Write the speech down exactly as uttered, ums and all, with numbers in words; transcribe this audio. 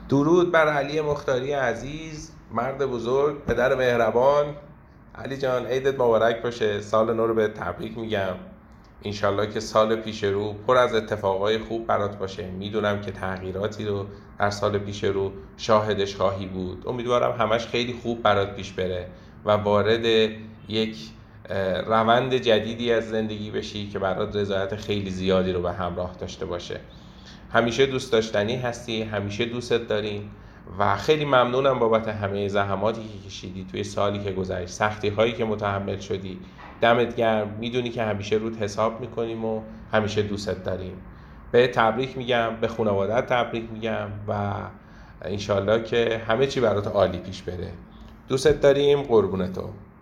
درود بر علی مختاری عزیز، مرد بزرگ، پدر مهربان. علی جان، عیدت مبارک باشه. سال نو رو به تبریک میگم. انشالله که سال پیش رو پر از اتفاقای خوب برات باشه. میدونم که تغییراتی رو در سال پیش رو شاهدش خواهی بود. امیدوارم همش خیلی خوب برات پیش بره و وارد یک روند جدیدی از زندگی بشی که برات رضایت خیلی زیادی رو به همراه داشته باشه. همیشه دوست داشتنی هستی، همیشه دوستت داریم و خیلی ممنونم بابت همه زحماتی که کشیدی توی سالی که گذشت، سختی هایی که متحمل شدی. دمت گرم. میدونی که همیشه روت حساب میکنیم و همیشه دوستت داریم. به تبریک میگم، به خانواده‌ات تبریک میگم و انشالله که همه چی برات عالی پیش بره. دوستت داریم. قربونتو.